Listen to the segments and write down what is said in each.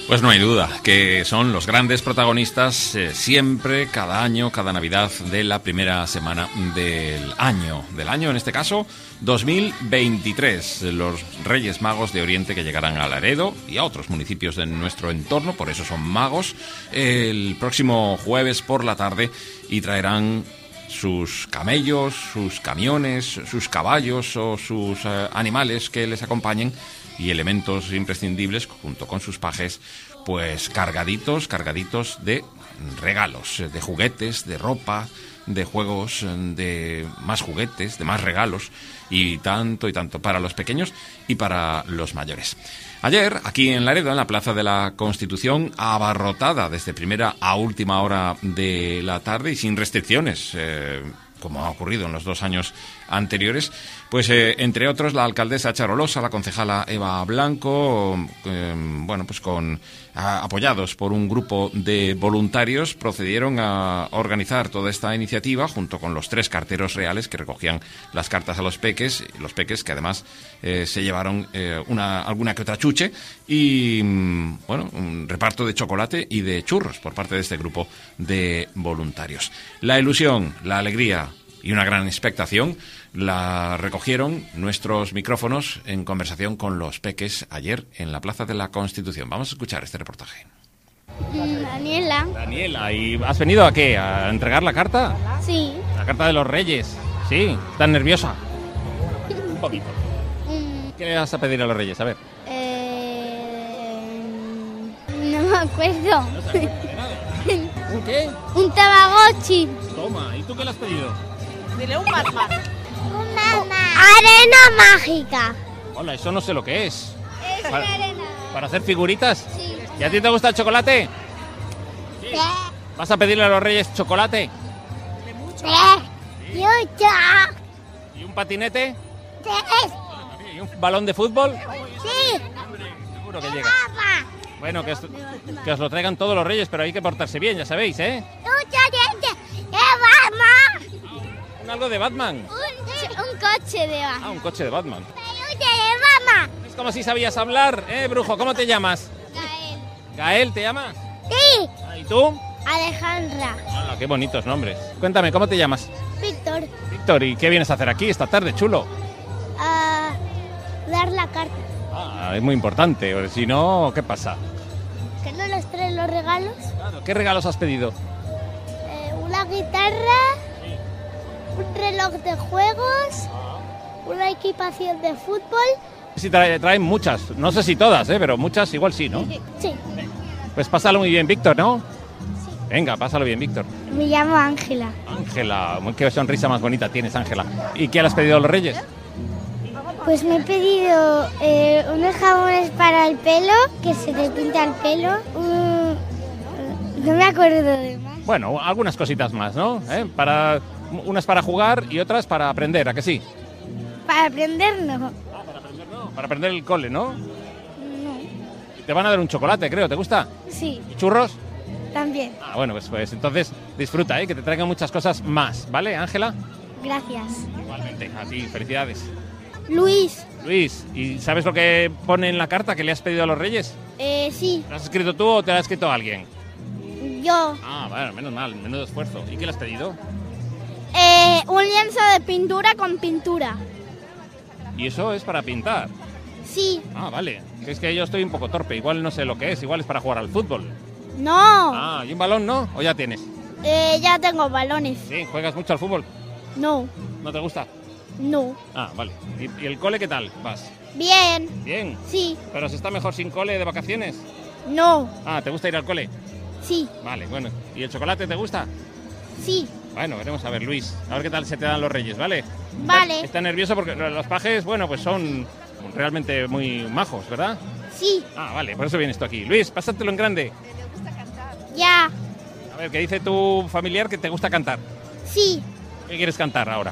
Pues no hay duda que son los grandes protagonistas siempre, cada año, cada Navidad de la primera semana del año en este caso 2023. Los Reyes Magos de Oriente que llegarán a Laredo y a otros municipios de nuestro entorno, por eso son magos, el próximo jueves por la tarde y traerán sus camellos, sus camiones, sus caballos o sus animales que les acompañen y elementos imprescindibles junto con sus pajes, pues cargaditos de regalos, de juguetes, de ropa, de juegos, de más juguetes, de más regalos y tanto para los pequeños y para los mayores. Ayer, aquí en Laredo, en la Plaza de la Constitución, abarrotada desde primera a última hora de la tarde y sin restricciones, como ha ocurrido en los 2 años anteriores, pues entre otros la alcaldesa Charolosa, la concejala Eva Blanco, apoyados por un grupo de voluntarios, procedieron a organizar toda esta iniciativa junto con los 3 carteros reales que recogían las cartas a los peques que además se llevaron alguna que otra chuche y un reparto de chocolate y de churros por parte de este grupo de voluntarios. La ilusión, la alegría y una gran expectación la recogieron nuestros micrófonos en conversación con los peques ayer en la Plaza de la Constitución. Vamos a escuchar este reportaje. Daniela, ¿y has venido a qué? ¿A entregar la carta? Sí. La carta de los Reyes. Sí, ¿estás nerviosa? Un poquito. ¿Qué le vas a pedir a los Reyes? A ver. No me acuerdo. ¿No se acuerda de nada? ¿Un qué? Un Tamagotchi. Toma, ¿y tú qué le has pedido? Dile un Batman. Arena mágica. Hola, eso no sé lo que es. Es arena. ¿Para hacer figuritas? Sí. ¿Y a ti te gusta el chocolate? Sí. ¿Vas a pedirle a los Reyes chocolate? ¿Y un patinete? ¿Y un balón de fútbol? Sí. Seguro que llega. Bueno, que os lo traigan todos los Reyes, pero hay que portarse bien, ya sabéis, ¿eh? Algo de Batman. Un coche de Batman. Ah, un coche de Batman. Peluche de Batman. Es como si sabías hablar, brujo. ¿Cómo te llamas? Gael. ¿Gael te llamas? Sí. ¿Y tú? Alejandra. Ah, qué bonitos nombres. Cuéntame, ¿cómo te llamas? Víctor. Víctor, ¿y qué vienes a hacer aquí esta tarde, chulo? A dar la carta. Ah, es muy importante, porque si no, ¿qué pasa? ¿Que no les traen los regalos? Claro, ¿qué regalos has pedido? Una guitarra, un reloj de juegos, una equipación de fútbol. Sí, traen muchas, no sé si todas, pero muchas igual sí, ¿no? Sí. Pues pásalo muy bien, Víctor, ¿no? Sí. Venga, pásalo bien, Víctor. Me llamo Ángela. Ángela, qué sonrisa más bonita tienes, Ángela. ¿Y qué le has pedido a los Reyes? Pues me he pedido unos jabones para el pelo, que se te pinta el pelo. No me acuerdo de más. Bueno, algunas cositas más, ¿no? Unas para jugar y otras para aprender, ¿a que sí? Para aprender no. Ah, para aprender no. Para aprender el cole, ¿no? No. Y te van a dar un chocolate, creo, ¿te gusta? Sí. ¿Y churros? También. Ah, bueno, pues entonces disfruta, que te traigan muchas cosas más, ¿vale, Ángela? Gracias. Igualmente, a ti, felicidades. Luis. Luis, ¿y sabes lo que pone en la carta que le has pedido a los Reyes? Sí. ¿Lo has escrito tú o te lo ha escrito alguien? Yo. Ah, bueno, menos mal, menudo esfuerzo. ¿Y qué le has pedido? Un lienzo de pintura con pintura. ¿Y eso es para pintar? Sí. Ah, vale. Es que yo estoy un poco torpe, igual no sé lo que es, igual es para jugar al fútbol. No. Ah, ¿y un balón no? ¿O ya tienes? Ya tengo balones. Sí, ¿juegas mucho al fútbol? No. ¿No te gusta? No. Ah, vale. ¿Y el cole qué tal vas? Bien. Bien. Sí. ¿Pero se está mejor sin cole de vacaciones? No. Ah, ¿te gusta ir al cole? Sí. Vale, bueno. ¿Y el chocolate te gusta? Sí. Bueno, veremos a ver, Luis. A ver qué tal se te dan los Reyes, ¿vale? Vale. Está nervioso porque los pajes, pues son realmente muy majos, ¿verdad? Sí. Ah, vale, por eso vienes tú aquí. Luis, pásatelo en grande. Ya. A ver, ¿qué dice tu familiar que te gusta cantar? Sí. ¿Qué quieres cantar ahora?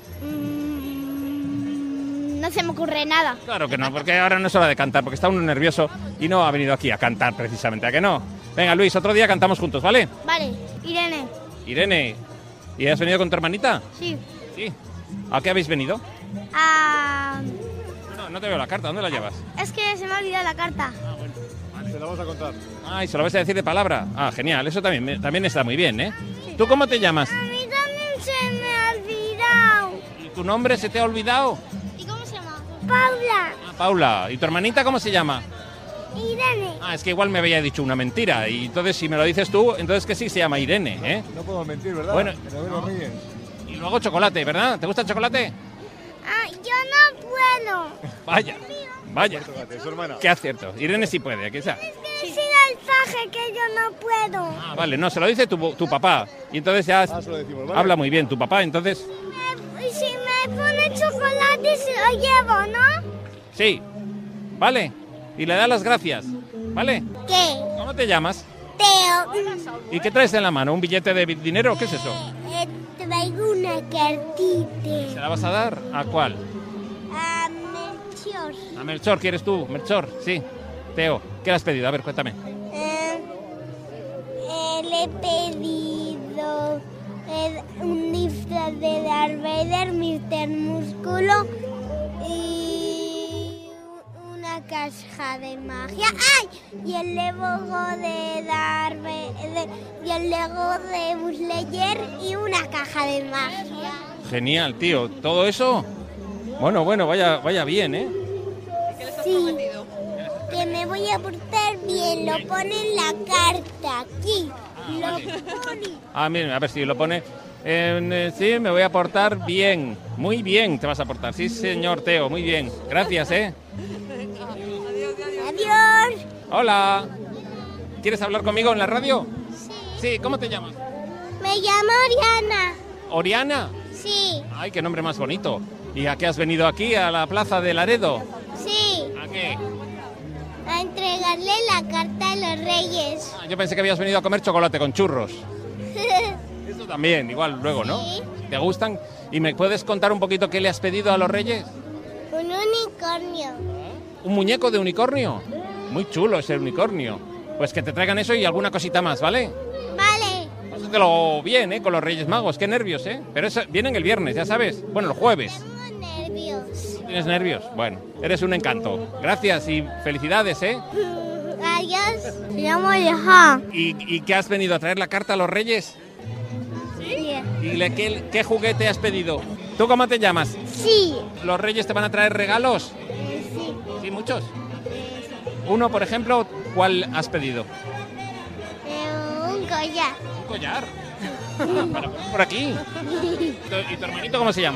No se me ocurre nada. Claro que no, porque ahora no es hora de cantar, porque está uno nervioso y no ha venido aquí a cantar precisamente, ¿a que no? Venga, Luis, otro día cantamos juntos, ¿vale? Vale. Irene. Irene, ¿y has venido con tu hermanita? Sí. Sí. ¿A qué habéis venido? No te veo la carta, ¿dónde la llevas? Es que se me ha olvidado la carta. Ah, bueno, vale. Te la vamos a contar. Ah, y se lo vas a decir de palabra. Ah, genial, eso también está muy bien, ¿eh? ¿Tú cómo te llamas? A mí también se me ha olvidado. ¿Y tu nombre se te ha olvidado? ¿Y cómo se llama? Paula. Ah, Paula. ¿Y tu hermanita cómo se llama? Irene. Ah, es que igual me había dicho una mentira. Y entonces, si me lo dices tú, entonces que sí se llama Irene, ¿eh? No podemos mentir, ¿verdad? Bueno. Que nos ven los Reyes. Y luego chocolate, ¿verdad? ¿Te gusta el chocolate? Ah, yo no puedo. Vaya, vaya. Tócate, su hermana. Qué acierto. Irene sí puede, ¿a qué sea? Es el traje que yo no puedo. Ah, vale, no, se lo dice tu papá. Y entonces ya Se lo decimos, ¿vale? habla muy bien tu papá, entonces... Y si me pone chocolate, se lo llevo, ¿no? Sí, vale. Y le da las gracias, ¿vale? ¿Qué? ¿Cómo te llamas? Teo. ¿Y qué traes en la mano? ¿Un billete de dinero? ¿Qué es eso? Traigo una ¿Se cartita. la vas a dar? ¿A cuál? A Melchior. ¿A Melchor quieres tú? Melchor, sí. Teo, ¿qué le has pedido? A ver, cuéntame. Le he pedido un disfraz de Darth Vader, Mr. Músculo y una caja de magia. ¡Ay! Y el Lego de Darth Vader, y el Lego de Buzz Lightyear y una caja de magia. Genial, tío. ¿Todo eso? Bueno, vaya bien, ¿eh? Sí, que me voy a portar bien, lo pone en la carta, aquí, lo pone. Ah, miren, a ver si lo pone. Sí, me voy a portar bien. Muy bien te vas a portar. Sí, señor Teo, muy bien. Gracias, ¿eh? Adiós. Hola. ¿Quieres hablar conmigo en la radio? Sí, ¿cómo te llamas? Me llamo Oriana. ¿Oriana? Sí, Ay, qué nombre más bonito. ¿Y a qué has venido aquí, a la plaza de Laredo? sí, ¿A qué? a entregarle la carta a los reyes. Ah, yo pensé que habías venido a comer chocolate con churros. Eso también, igual luego, ¿no? Sí. ¿Te gustan? ¿Y me puedes contar un poquito qué le has pedido a los reyes? Un unicornio. ¿Un muñeco de unicornio? Muy chulo ese unicornio. Pues que te traigan eso y alguna cosita más, ¿vale? Vale, Pásatelo bien, ¿eh? Con los Reyes Magos. Qué nervios, ¿eh? Pero eso vienen el viernes, ya sabes. Bueno, el jueves. tengo nervios. ¿Tienes nervios? Bueno, eres un encanto. Gracias y felicidades, ¿eh? Adiós. Me llamo Aleja. ¿Y qué has venido a traer la carta a los Reyes? ¿Y qué juguete has pedido? ¿Tú cómo te llamas? Sí. ¿Los Reyes te van a traer regalos? Sí. Sí, muchos. Uno, por ejemplo, ¿cuál has pedido? Un collar. Un collar. Para poner por aquí. ¿Y tu hermanito cómo se llama?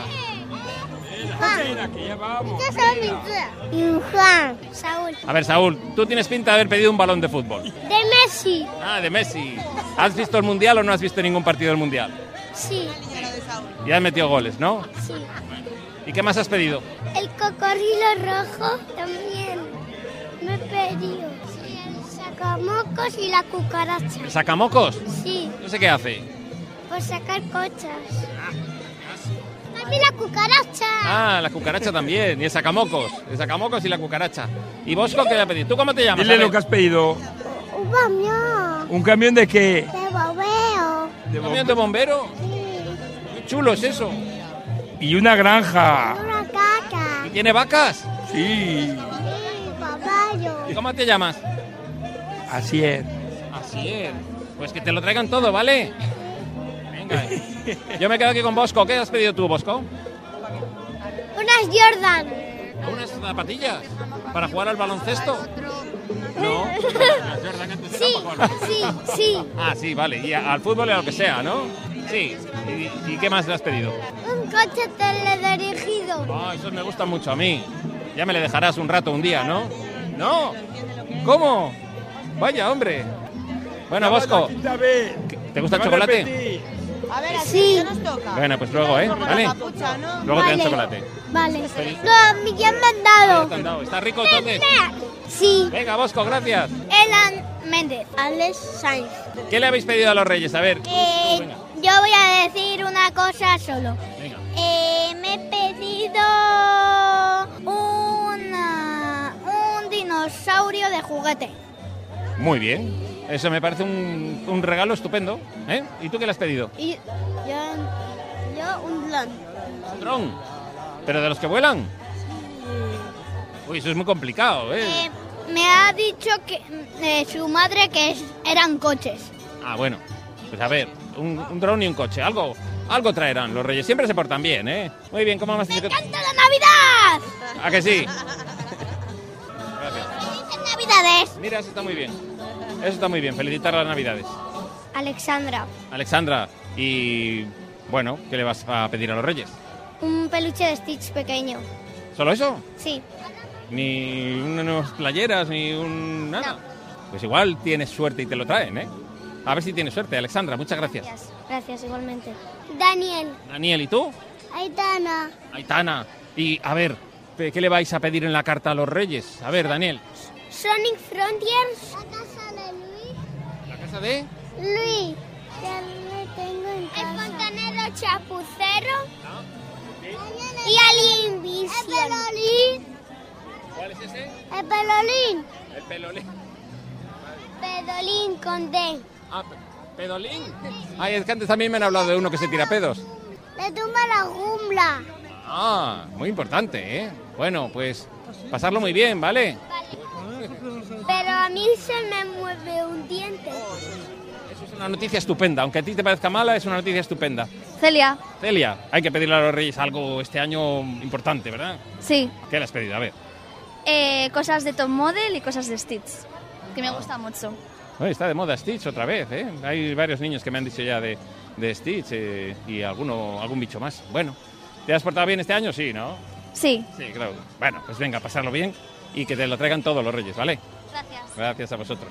Y Juan. Saúl. A ver, Saúl, tú tienes pinta de haber pedido un balón de fútbol. De Messi. Ah, de Messi. ¿Has visto el Mundial o no has visto ningún partido del Mundial? Sí. Y has metido goles, ¿no? Sí. ¿Y qué más has pedido? El cocodrilo rojo también me he pedido. Sí, el sacamocos y la cucaracha. ¿El sacamocos? Sí, No sé qué hace. por sacar cochas. ¡También la cucaracha! Ah, la cucaracha también. Y el sacamocos. El sacamocos y la cucaracha. ¿Y Bosco qué le ha pedido? ¿Tú cómo te llamas? Dile A ver. lo que has pedido. Un camión ¿Un camión de qué? de bombeo. De ¿Un camión de bombero? Sí, Qué chulo es eso. Y una granja. una caca. ¿Y tiene vacas? Sí, Sí, caballo. ¿Y cómo te llamas? así es. Así es. Pues que te lo traigan todo, ¿vale? Venga. Yo me quedo aquí con Bosco. ¿Qué has pedido tú, Bosco? Unas Jordan. ¿Unas zapatillas? ¿Para jugar al baloncesto? No. Las Jordan antes eran Sí, para jugar. sí, sí. Ah, sí, vale. Y al fútbol y a lo que sea, ¿no? Sí. ¿Y qué más le has pedido? Un coche teledirigido. Ah, esos me gustan mucho a mí. Ya me le dejarás un rato, un día, ¿no? ¡No! ¿Cómo? Vaya, hombre. Bueno, Bosco, Quinta vez. ¿te gusta el Te van a chocolate? repetir. A ver, así Sí. ¿qué nos toca? Bueno, pues luego, ¿eh? ¿Vale? Capucha, ¿no? Luego te dan Vale. chocolate. Vale. Feliz. No, a mí ya me han Ya dado. te han dado. ¿Está rico entonces? Sí. Venga, Bosco, gracias. Elan Méndez. Alex Sainz. ¿Qué le habéis pedido a los Reyes? A ver. Venga, Yo voy a decir una cosa solo. venga. Me he pedido un dinosaurio de juguete. Muy bien. Eso me parece un regalo estupendo. ¿Eh? ¿Y tú qué le has pedido? Y yo un dron. Un dron. ¿Pero de los que vuelan? Uy, eso es muy complicado, ¿eh? Me ha dicho que su madre que eran coches. Ah, bueno. Pues a ver, un dron y un coche. Algo traerán. Los Reyes siempre se portan bien, ¿eh? Muy bien, ¿cómo más? ¡Me encanta la Navidad! ¿A que sí? ¡Felices Navidades! Mira, eso está muy bien. Eso está muy bien. Felicitar las Navidades. Alexandra, Alexandra, y bueno, ¿qué le vas a pedir a los Reyes? un peluche de Stitch pequeño. ¿Solo eso? Sí. Ni unas playeras, ni un... nada. No. Pues igual tienes suerte y te lo traen, ¿eh? A ver si tienes suerte. Alexandra, muchas gracias. Gracias, igualmente. Daniel. Daniel, ¿y tú? Aitana. Aitana. Y, a ver, ¿qué le vais a pedir en la carta a los Reyes? A ver, Daniel. Sonic Frontiers. La casa de Luis. ¿La casa de...? Luis. Ya le tengo en casa. El fontanero chapucero. Y Alien Vision. El pelolín. ¿Cuál es ese? El pelolín. El pelolín. Pedolín con D. Ah, ¿pedolín? Ay, es que antes también me han hablado de uno que se tira pedos. Le tumba la jungla. Ah, muy importante, ¿eh? Bueno, pues pasarlo muy bien, ¿vale? Pero a mí se me mueve un diente. Eso es una noticia estupenda. Aunque a ti te parezca mala, es una noticia estupenda. Celia, Celia, hay que pedirle a los Reyes algo este año importante, ¿verdad? sí. ¿Qué le has pedido? A ver. Cosas de Top Model y cosas de Stitch, que me gusta mucho. Oye, está de moda Stitch otra vez, ¿eh? Hay varios niños que me han dicho ya de Stitch y algún bicho más. Bueno, ¿te has portado bien este año? Sí, ¿no? Sí. Sí, claro. Bueno, pues venga, pasarlo bien y que te lo traigan todos los Reyes, ¿vale? Gracias. Gracias a vosotros.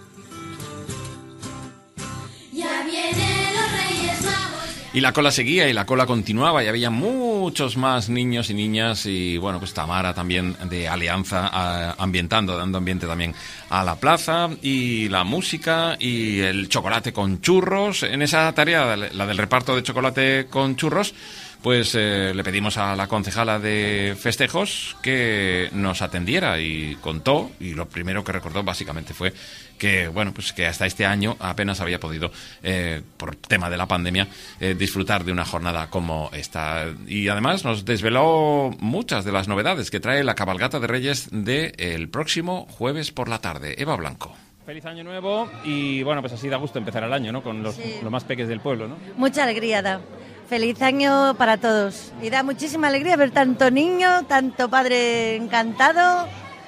Ya vienen los Reyes Magos. Y la cola seguía y la cola continuaba y había muchos más niños y niñas y bueno, pues Tamara también de Alianza dando ambiente también a la plaza y la música y el chocolate con churros. En esa tarea, la del reparto de chocolate con churros, pues le pedimos a la concejala de festejos que nos atendiera y contó, y lo primero que recordó básicamente fue que, bueno, pues que hasta este año apenas había podido, por tema de la pandemia, disfrutar de una jornada como esta. Y además nos desveló muchas de las novedades que trae la cabalgata de Reyes del próximo jueves por la tarde. Eva Blanco. Feliz año nuevo y bueno, pues así da gusto empezar el año, ¿no? Con los más peques del pueblo, ¿no? Mucha alegría da. Feliz año para todos. Y da muchísima alegría ver tanto niño, tanto padre encantado.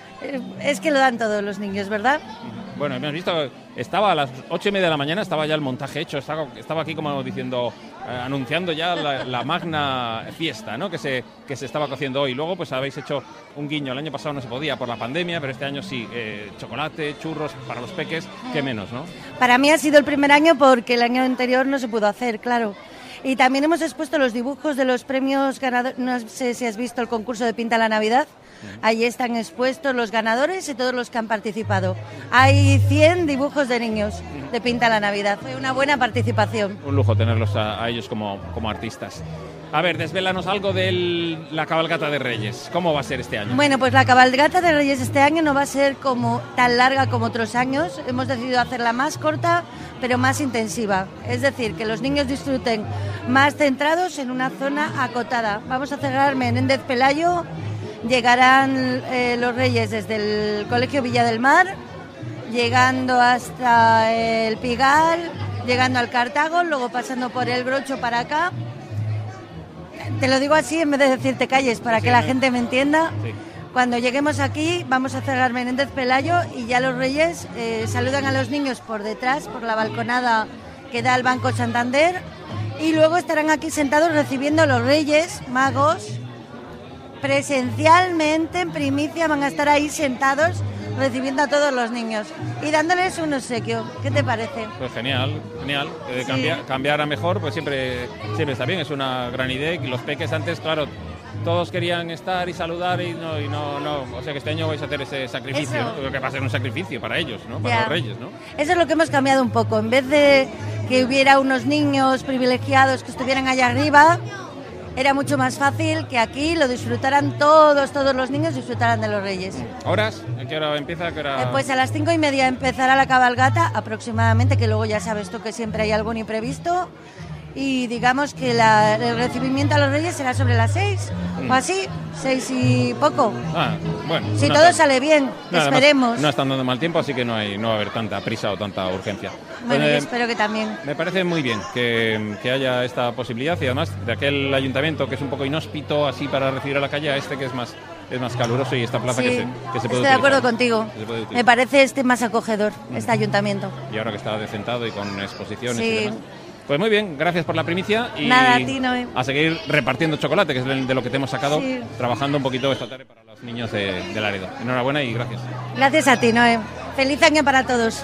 Es que lo dan todos los niños, ¿verdad? Bueno, hemos visto, estaba a las 8:30 de la mañana, estaba ya el montaje hecho, estaba aquí como diciendo, anunciando ya la magna fiesta, ¿no? que se estaba cociendo hoy. Luego pues habéis hecho un guiño, el año pasado no se podía por la pandemia, pero este año sí, chocolate, churros para los peques, qué menos, ¿no? Para mí ha sido el primer año porque el año anterior no se pudo hacer, claro. Y también hemos expuesto los dibujos de los premios ganadores. No sé si has visto el concurso de Pinta la Navidad. Ahí están expuestos los ganadores y todos los que han participado. Hay 100 dibujos de niños de Pinta la Navidad. Fue una buena participación. Un lujo tenerlos a ellos como artistas. A ver, desvélanos algo de la cabalgata de Reyes. ¿Cómo va a ser este año? Bueno, pues la cabalgata de Reyes este año no va a ser como tan larga como otros años. Hemos decidido hacerla más corta, pero más intensiva. Es decir, que los niños disfruten más centrados en una zona acotada. Vamos a cerrar Menéndez Pelayo. Llegarán los Reyes desde el Colegio Villa del Mar, llegando hasta el Pigal, llegando al Cartago, luego pasando por el Brocho para acá. Te lo digo así en vez de decirte calles para que la gente me entienda. Sí. Cuando lleguemos aquí vamos a cerrar Menéndez Pelayo y ya los Reyes saludan a los niños por detrás, por la balconada que da al Banco Santander, y luego estarán aquí sentados recibiendo a los Reyes Magos. Presencialmente, en primicia, van a estar ahí sentados recibiendo a todos los niños y dándoles un obsequio. ¿Qué te parece? Pues genial. Sí. Cambiar a mejor, pues siempre está bien, es una gran idea. Y los peques antes, claro, todos querían estar y saludar y no. O sea que este año vais a hacer ese sacrificio, ¿no? Creo que va a ser un sacrificio para ellos, ¿no? Para los Reyes, ¿no? Eso es lo que hemos cambiado un poco. En vez de que hubiera unos niños privilegiados que estuvieran allá arriba, era mucho más fácil que aquí lo disfrutaran todos los niños disfrutaran de los Reyes. ¿Horas? ¿A qué hora empieza? Pues a las 5:30 empezará la cabalgata aproximadamente, que luego ya sabes tú que siempre hay algún imprevisto. y digamos que el recibimiento a los Reyes será sobre las 6 o así, 6 y poco. Bueno. Si todo sale bien, esperemos. No están dando mal tiempo, así que no va a haber tanta prisa o tanta urgencia. Bueno, yo espero que también. Me parece muy bien que haya esta posibilidad y además de aquel ayuntamiento que es un poco inhóspito así para recibir a la calle, a este que es más caluroso y esta plaza sí, que se puede estoy utilizar. de acuerdo contigo. Me parece más acogedor, este ayuntamiento. Y ahora que está decentado y con exposiciones sí. y demás. Pues muy bien, gracias por la primicia y nada, a ti, Noé. A seguir repartiendo chocolate, que es de lo que te hemos sacado, trabajando un poquito esta tarde para los niños de Laredo. Enhorabuena y gracias. Gracias a ti, Noé. Feliz año para todos.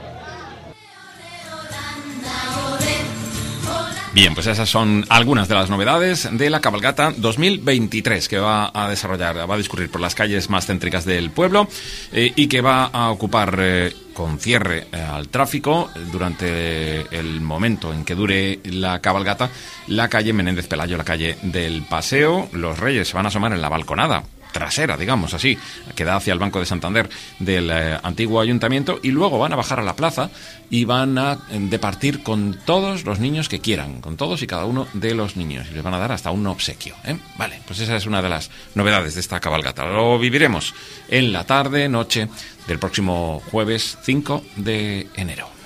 Bien, pues esas son algunas de las novedades de la cabalgata 2023 que va a discurrir por las calles más céntricas del pueblo y que va a ocupar con cierre al tráfico durante el momento en que dure la cabalgata la calle Menéndez Pelayo, la calle del Paseo. Los Reyes se van a asomar en la balconada trasera, digamos así, que da hacia el Banco de Santander del antiguo ayuntamiento, y luego van a bajar a la plaza y van a departir con todos los niños que quieran, con todos y cada uno de los niños, y les van a dar hasta un obsequio, ¿eh? Vale, pues esa es una de las novedades de esta cabalgata. Lo viviremos en la tarde, noche del próximo jueves 5 de enero.